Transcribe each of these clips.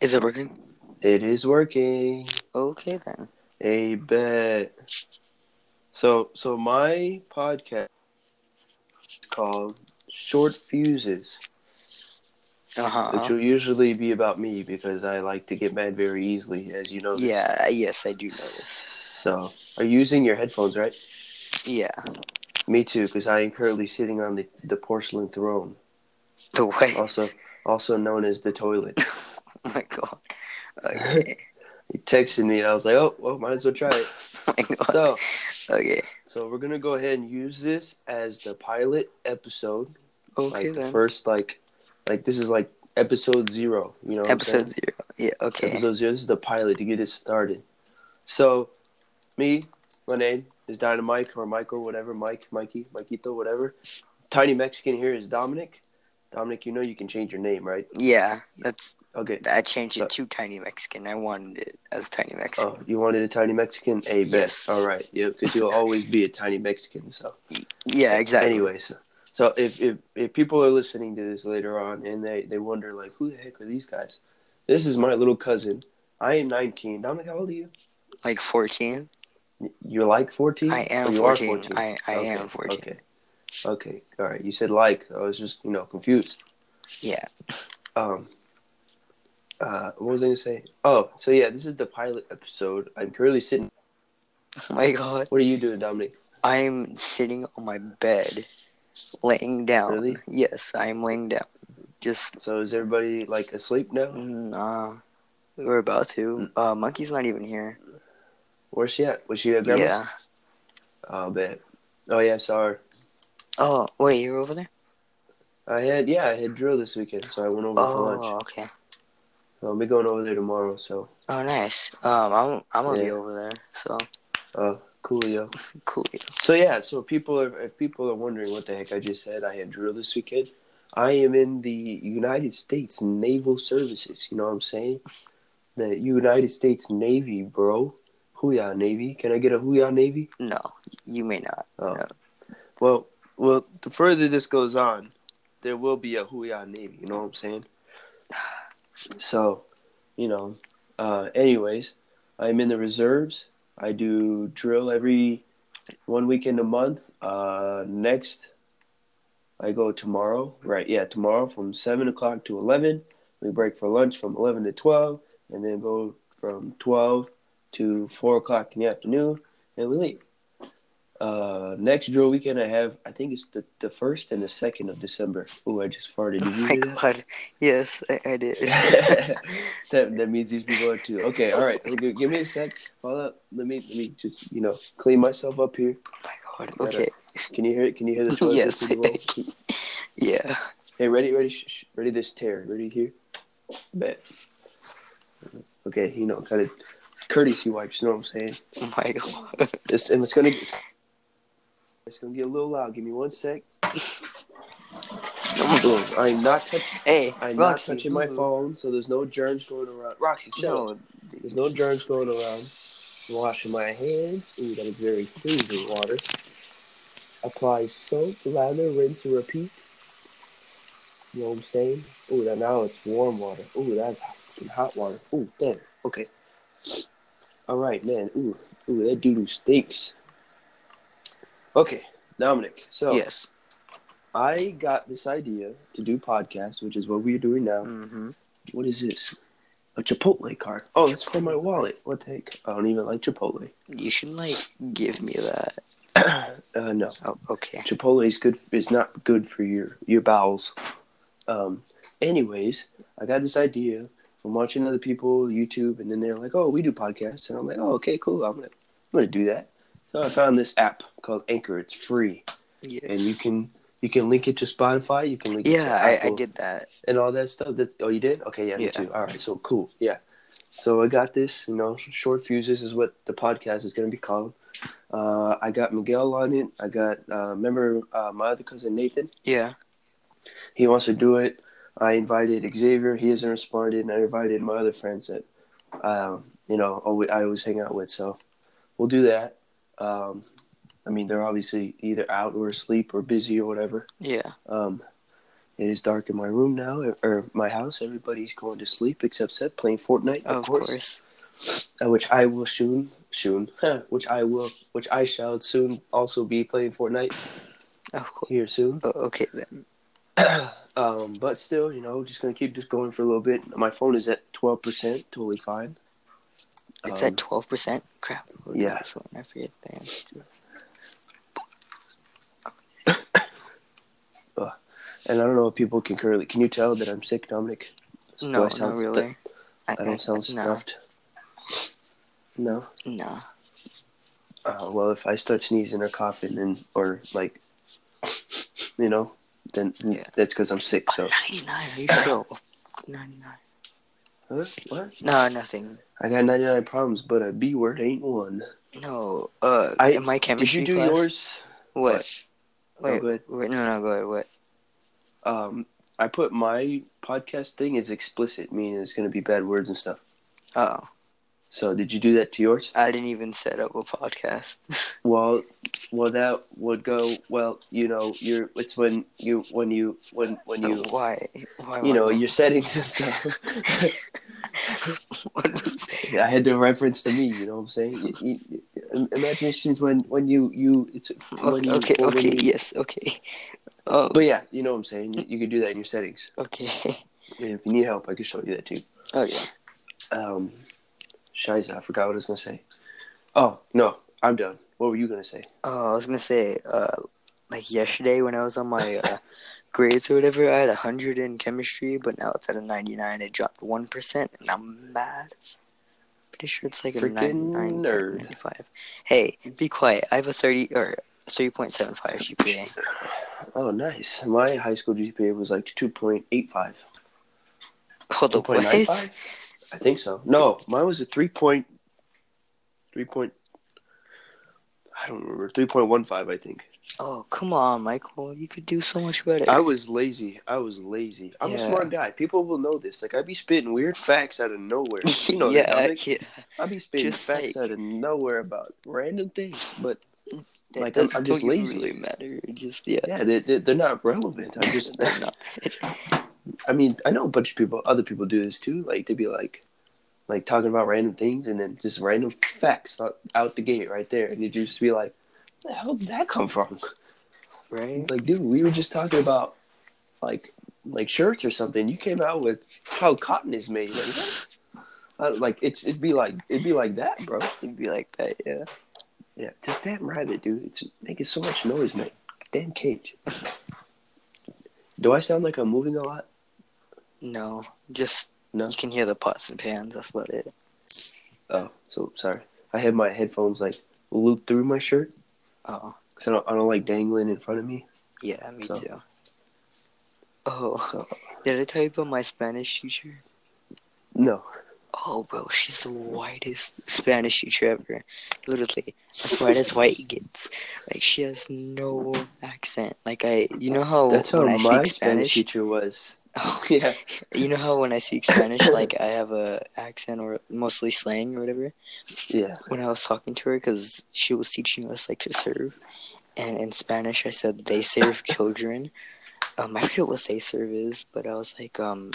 Is it working? It is working. Okay then. A bet. So my podcast is called Short Fuses, which Uh-huh. will usually be about me because I like to get mad very easily, as you notice. Yes, I do notice. So, are you using your headphones, right? Yeah. Me too, because I am currently sitting on the porcelain throne, The way. also known as the toilet. Oh my god. Okay. He texted me, and I was like, oh, well, might as well try it. Oh my god. So, Okay. so we're gonna go ahead and use this as the pilot episode. Okay Like the then. first, like this is like episode 0. You know what I'm Episode saying? 0. Yeah, okay. Episode 0. This is the pilot to get it started. So, my name is Dynamite or Mike or whatever. Mikey, Mikito, whatever. Tiny Mexican here is Dominic. Dominic, you know you can change your name, right? Yeah, Okay. I changed it to Tiny Mexican. I wanted it as Tiny Mexican. Oh, you wanted a Tiny Mexican? A bet. Yes. All right. Yeah, because you'll always be a Tiny Mexican. So. Yeah, exactly. Anyways, so if people are listening to this later on and they wonder like who the heck are these guys? This is my little cousin. I am 19. Dominic, how old are you? Like 14? You're like 14? I am Or you 14. are 14? I okay. am 14. Okay. All right. You said like. I was just confused. Yeah. What was I gonna say? Oh, so yeah, this is the pilot episode. I'm currently sitting. Oh my god. What are you doing, Dominic? I'm sitting on my bed, laying down. Really? Yes, I'm laying down. Just, So is everybody like asleep now? nah, we're about to. Monkey's not even here. Where's she at? Was she at grandma's? Yeah. Oh, bet. Oh yeah, saw her. Oh, wait, you're over there? I had drill this weekend, so I went over for lunch. Oh, okay. So I'll be going over there tomorrow. So. Oh, nice. I'm gonna be Yeah. over there. So Coolio. cool. So yeah, so if people are wondering what the heck I just said, I had drill this weekend. I am in the United States Naval Services. You know what I'm saying? The United States Navy, bro. Hooyah Navy. Can I get a Hooyah Navy? No, you may not. Oh. No. Well. The further this goes on, there will be a Hooyah Navy. You know what I'm saying? So, anyways, I'm in the reserves. I do drill every 1 weekend a month. Next, I go tomorrow. Right, yeah, tomorrow from 7 o'clock to 11. We break for lunch from 11 to 12, and then go from 12 to 4 o'clock in the afternoon, and we leave. Next drill weekend I have, I think it's the 1st and the 2nd of December. Oh, I just farted. Did you Oh my hear that? god. Yes, I did. that means these people are too. Okay, all right. Okay, give me a sec. Hold up. Let me just clean myself up here. Oh my god. Okay. Can you hear it? Can you hear the toilet? Yes. Yeah. Hey, ready? Ready this tear. Ready here? Bet. Okay, kind of courtesy wipes. You know what I'm saying? Oh my god. It's gonna get a little loud. Give me 1 sec. Boom. I'm not touching. Hey, I'm Roxy, not touching my phone, so there's no germs going around. Roxy, shut up. There's no germs going around. Washing my hands. Ooh, that is very freezing water. Apply soap, lather, rinse, and repeat. You know what I'm saying? Ooh, now it's warm water. Ooh, that's hot water. Ooh, damn. Okay. All right, man. Ooh, that doo-doo stinks. Okay, Dominic. So, yes. I got this idea to do podcasts, which is what we're doing now. Mm-hmm. What is this? A Chipotle card. Oh, it's for my wallet. What the heck? I don't even like Chipotle. You should give me that. No. Oh, okay. Chipotle is good. It's not good for your bowels. Anyways, I got this idea from watching other people YouTube, and then they're like, "Oh, we do podcasts," and I'm like, "Oh, okay, cool. I'm gonna do that." So I found this app called Anchor. It's free, Yes. and you can link it to Spotify. You can link it to Apple, I did that. and all that stuff. You did? Okay, yeah, me too. All right, so cool. Yeah. So I got this. Short Fuses is what the podcast is gonna be called. I got Miguel on it. I got remember my other cousin Nathan. Yeah. He wants to do it. I invited Xavier. He hasn't responded, and I invited my other friends that I always hang out with. So we'll do that. They're obviously either out or asleep or busy or whatever. Yeah. It is dark in my room now, or my house. Everybody's going to sleep except Seth playing Fortnite, of course. Which I will which I shall soon also be playing Fortnite. Of course. Here soon. Okay then. But still, just gonna keep this going for a little bit. My phone is at 12%, totally fine. It's at 12%. Crap. Yeah. I forget the answer. And I don't know if people can currently. Can you tell that I'm sick, Dominic? No, not really. I don't sound stuffed. No. No. Well, if I start sneezing or coughing or like, then that's because I'm sick. So 99. Are you sure? 99. Huh? What? No, nothing. I got 99 problems, but a B word ain't one. No. In my chemistry class. Did you do class, yours? What? Wait, go ahead. No, go ahead. What? I put my podcast thing as explicit, meaning it's going to be bad words and stuff. Oh. So did you do that to yours? I didn't even set up a podcast. Well, that would go. Well, it's when you Why? Your settings and stuff. What was that? I had to reference to me. You know what I'm saying? Imaginations when you it's when you, okay. when you, Yes. Okay. But yeah, you know what I'm saying. You can do that in your settings. Okay. And if you need help, I can show you that too. Okay. Shiza, I forgot what I was gonna say. Oh no, I'm done. What were you gonna say? I was gonna say, like yesterday when I was on my grades or whatever, I had 100 in chemistry, but now it's at a 99. It dropped 1%, and I'm mad. Pretty sure it's like a 99, 95. Hey, be quiet. I have a 3.75 GPA. Oh, nice. My high school GPA was like 2.85. Hold up, what? 2.95? I think so. No, mine was a 3 I don't remember. 3.15, I think. Oh, come on, Michael. You could do so much better. I was lazy. I'm a smart guy. People will know this. Like, I be spitting weird facts out of nowhere. You know that, Dominic. Yeah. I be spitting facts out of nowhere about random things, but like that I'm just lazy. Really matter. Yeah, they're not relevant. I'm just they're not. I mean, I know a bunch of other people do this too. Like, they'd be like talking about random things and then just random facts out the gate right there. And you just be like, where the hell did that come from? Right? Like, dude, we were just talking about like shirts or something. You came out with how cotton is made. Like, it'd be like that, bro. It'd be like that, yeah. Yeah, this damn rabbit, dude. It's making so much noise, man. Damn cage. Do I sound like I'm moving a lot? No, just no. You can hear the pots and pans. That's about it. Oh, so sorry. I have my headphones like looped through my shirt. Oh, because I don't like dangling in front of me. Yeah, me too. Oh, did I tell you about my Spanish teacher? No. Oh, bro, she's the whitest Spanish teacher ever. Literally, as white as white gets. Like, she has no accent. Like, you know how that's how when I my speak Spanish teacher was. Oh, yeah. You know how when I speak Spanish, like, I have a accent or mostly slang or whatever? Yeah. When I was talking to her, because she was teaching us, like, to serve. And in Spanish, I said, they serve children. I forget what they serve is, but I was like,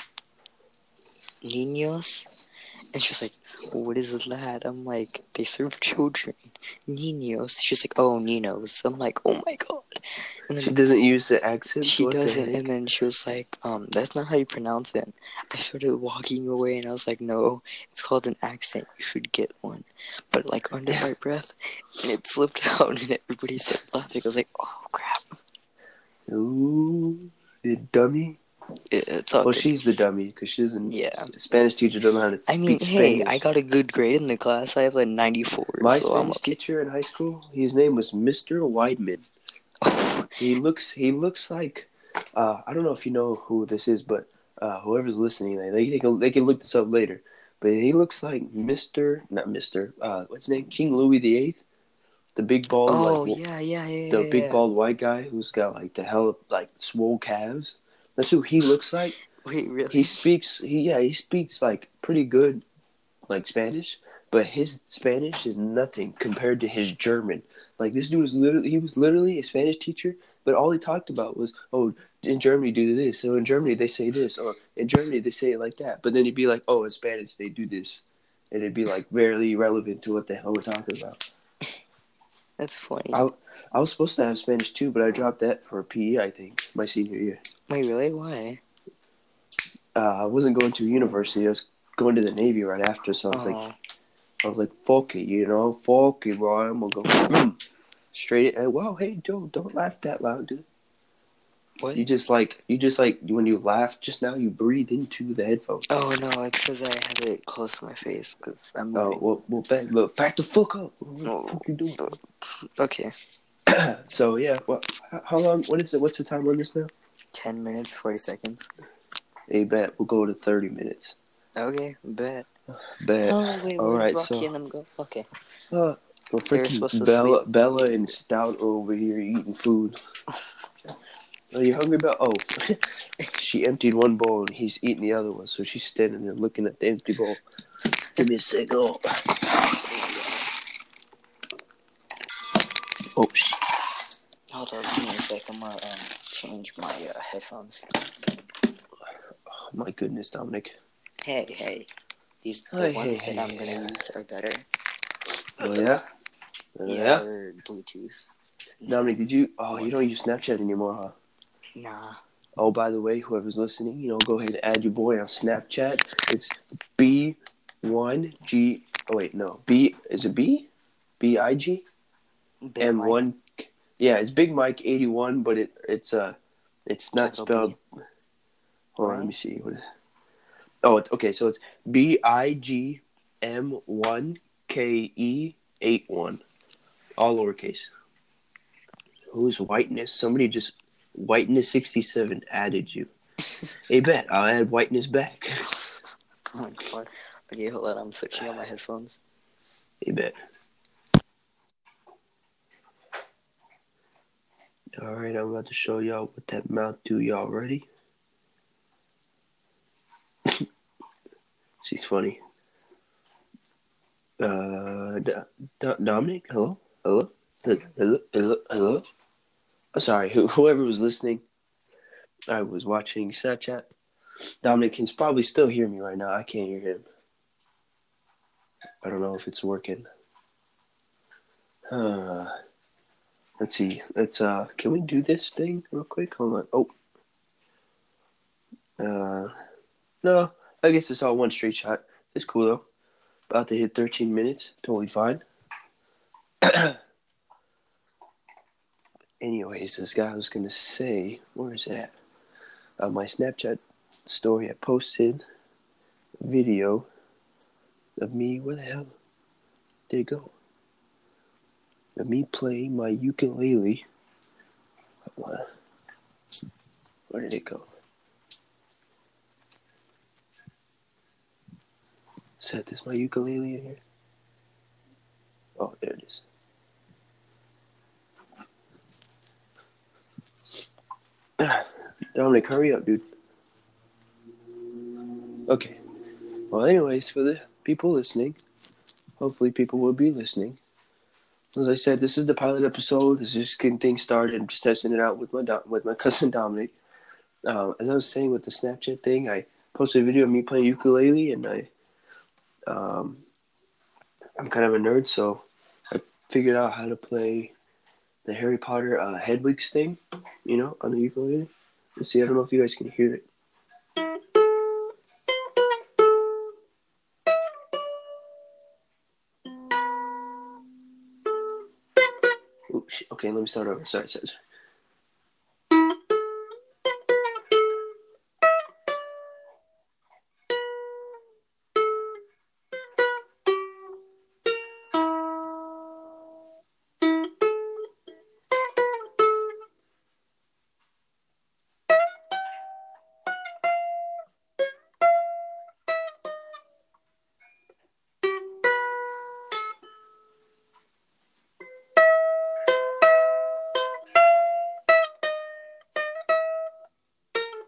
niños. And she's like, what is that? I'm like, they serve children. Niños. She's like, oh, Ninos. I'm like, oh my god. And then she doesn't use the accent? She doesn't. And then she was like, that's not how you pronounce it. I started walking away and I was like, no, it's called an accent. You should get one. But like under my breath, and it slipped out and everybody started laughing. I was like, oh crap. Ooh, you dummy. It's all well, good. She's the dummy because she doesn't. Yeah. The Spanish teacher doesn't know how to speak Spanish. I got a good grade in the class. I have a 94. My Spanish teacher in high school, his name was Mr. Weidman. He looks like I don't know if you know who this is, but whoever's listening, they can look this up later. But he looks like what's his name? King Louis VIII, the big bald the big bald white guy who's got like the hell like swole calves. That's who he looks like. Wait, really? He speaks like pretty good like Spanish, but his Spanish is nothing compared to his German. Like, this dude was literally a Spanish teacher, but all he talked about was, oh, in Germany do this, so in Germany they say this, or in Germany they say it like that. But then he'd be like, oh, in Spanish they do this, and it'd be like barely relevant to what the hell we're talking about. That's funny. I was supposed to have Spanish too, but I dropped that for PE, I think, my senior year. Wait, really? Why? I wasn't going to university. I was going to the Navy right after, so I was like, fuck it, bro. I'm gonna go straight. Wow, hey, Joe, don't laugh that loud, dude. What? You just like when you laugh just now, you breathe into the headphones. Oh no, it's because I have it close to my face because I'm. Oh well, back the fuck up. What the fuck you doing? Okay. So yeah, how long? What is it? What's the time on this now? 10 minutes, 40 seconds. Hey, bet we'll go to 30 minutes. Okay, bet. Bet. Oh wait, all right, Roxy so. and them go. Okay. Well, freaking Bella and Stout are over here eating food. Are you hungry, Bella? Oh, she emptied one bowl and he's eating the other one, so she's standing there looking at the empty bowl. Give me a second. Oh, shit. Hold on, give me a sec. I'm gonna change my headphones. Oh, my goodness, Dominic. Hey. These ones that I'm gonna use are better. Oh yeah? Yeah, they're Bluetooth. Dominic, you don't use Snapchat anymore, huh? Nah. Oh, by the way, whoever's listening, go ahead and add your boy on Snapchat. It's B1G. Oh wait, no. Is it B? BIG? M1. Yeah, it's Big Mike 81, but it's not capital spelled. B. Hold on, let me see. What is? Oh, it's okay. So it's BIGM1KE81, all lowercase. Who's Whiteness? Somebody just Whiteness67 added you. Hey, bet I'll add Whiteness back. Oh my god. Okay, hold on. I'm switching on my headphones. Hey, bet. All right, I'm about to show y'all what that mouth do. Y'all ready? She's funny. Dominic, hello? Oh, sorry, whoever was listening. I was watching Snapchat. Dominic can probably still hear me right now. I can't hear him. I don't know if it's working. Let's see. Can we do this thing real quick? Hold on. No, I guess it's all one straight shot. It's cool though. About to hit 13 minutes. Totally fine. Anyways, this guy was going to say, where is that? My Snapchat story, I posted a video of me. Where the hell did it go? Of me playing my ukulele. Where did it go? Is this my ukulele in here? Oh, there it is. Dominic, hurry up, dude. Okay. Well, anyways, for the people listening, hopefully people will be listening. As I said, this is the pilot episode. This is just getting things started. I'm just testing it out with my cousin Dominic. As I was saying with the Snapchat thing, I posted a video of me playing ukulele, and I'm kind of a nerd, so I figured out how to play the Harry Potter Hedwig's thing, on the ukulele. Let's see, I don't know if you guys can hear it. Oops, okay, let me start over. Sorry.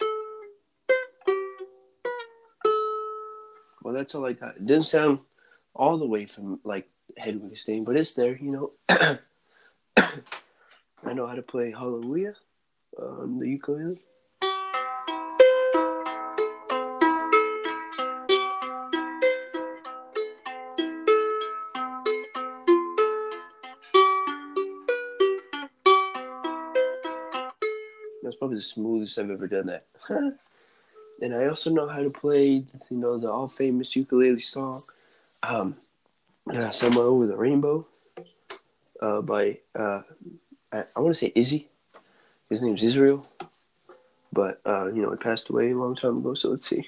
Well, that's all I got. It doesn't sound all the way from like Hedwig Stain, but it's there, you know. I know how to play Hallelujah on the ukulele. That's probably the smoothest I've ever done that. And I also know how to play, you know, the all famous ukulele song, "Somewhere Over the Rainbow," by I want to say Izzy. His name's Israel, but you know, he passed away a long time ago. So let's see.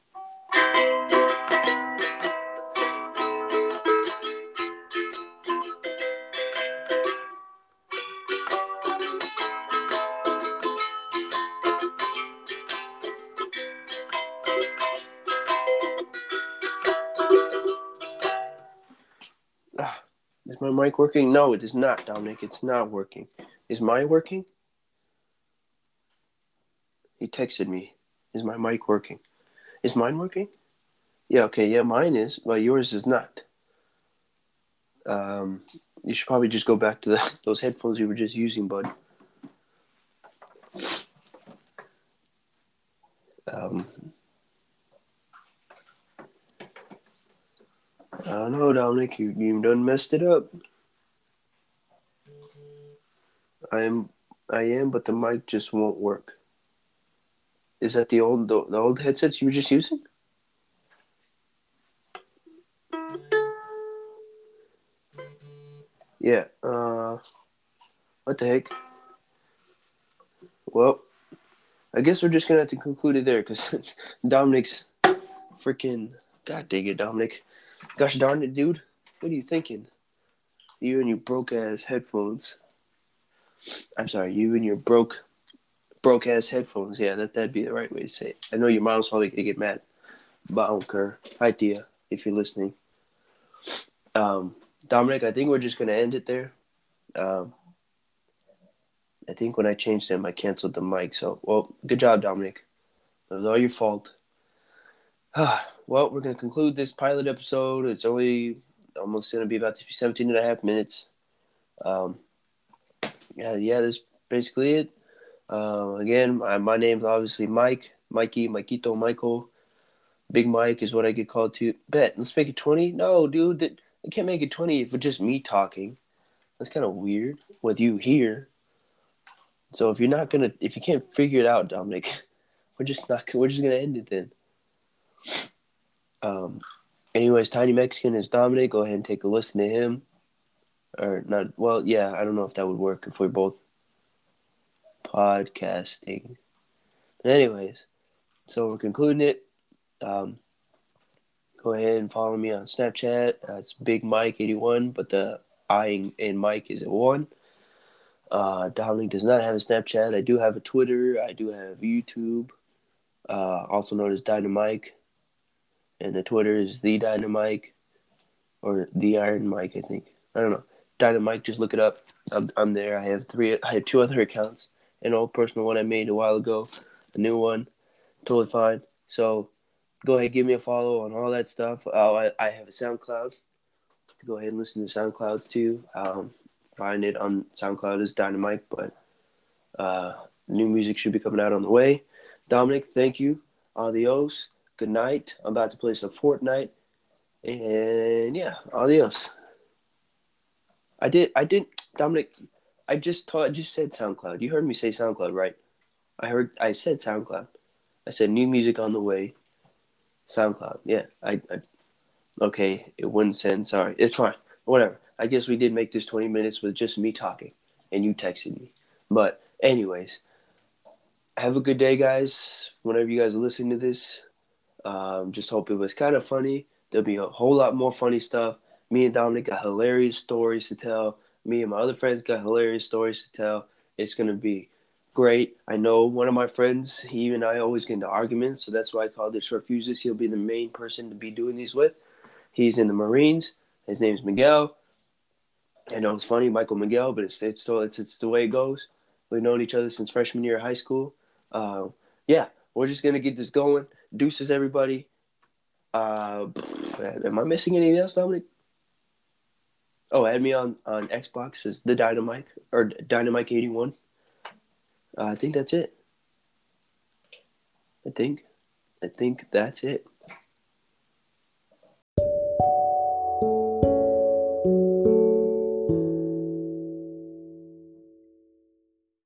Is my mic working? No, it is not, Dominic. It's not working. Is mine working? He texted me. Is my mic working? Is mine working? Yeah, okay. Yeah, mine is, but yours is not. You should probably just go back to those headphones you were just using, bud. I don't know, Dominic. You done messed it up. I am, but the mic just won't work. Is that the old headsets you were just using? Yeah. What the heck? Well, I guess we're just gonna have to conclude it there because Dominic's freaking. God dang it, Dominic! Gosh darn it, dude! What are you thinking? You and your broke ass headphones. I'm sorry, you and your broke ass headphones. Yeah, that'd be the right way to say it. I know your mom's probably gonna get mad, but I don't care. Hi, Tia, if you're listening. Dominic, I think we're just gonna end it there. I think when I changed them, I canceled the mic. So, well, good job, Dominic. It was all your fault. Well, we're going to conclude this pilot episode. It's only almost going to be about 17 and a half minutes. Yeah, that's basically it. Again, my name's obviously Mike, Mikey, Mikito, Michael. Big Mike is what I get called to. Bet, let's make it 20. No, dude, I can't make it 20 if it's just me talking. That's kind of weird with you here. So if you can't figure it out, Dominic, we're just gonna end it then. Anyways, Tiny Mexican is Dominic. Go ahead and take a listen to him. Or not? Well, yeah, I don't know if that would work if we're both podcasting. But anyways, so we're concluding it. Go ahead and follow me on Snapchat. It's Big Mike 81, but the I in Mike is a 1. Dominic does not have a Snapchat. I do have a Twitter. I do have YouTube, also known as Dynamike. And the Twitter is the Dynamike or the Iron Mike, I think. I don't know. Dynamike, just look it up. I'm there. I have 2 other accounts. An old personal one I made a while ago, a new one, totally fine. So go ahead, give me a follow on all that stuff. I have a SoundCloud. Go ahead and listen to SoundCloud too. Find it on SoundCloud as Dynamite, but new music should be coming out on the way. Dominic, thank you. Adios. Good night. I'm about to play some Fortnite. And yeah, adios. I didn't, Dominic, I just said SoundCloud. You heard me say SoundCloud, right? I said SoundCloud. I said new music on the way. SoundCloud. Yeah, okay, it wouldn't send. Sorry. It's fine. Whatever. I guess we did make this 20 minutes with just me talking and you texting me. But anyways, have a good day, guys. Whenever you guys are listening to this, just hope it was kind of funny. There'll be a whole lot more funny stuff. Me and Dominic got hilarious stories to tell. Me and my other friends got hilarious stories to tell. It's going to be great. I know one of my friends, he and I always get into arguments, so that's why I called it Short Fuses. He'll be the main person to be doing these with. He's in the Marines. His name's Miguel. I know it's funny, Michael Miguel, but it's the way it goes. We've known each other since freshman year of high school. Yeah, we're just going to get this going. Deuces, everybody. Am I missing anything else, Dominic? Oh, add me on Xbox as the Dynamite or Dynamite 81. I think that's it. I think that's it.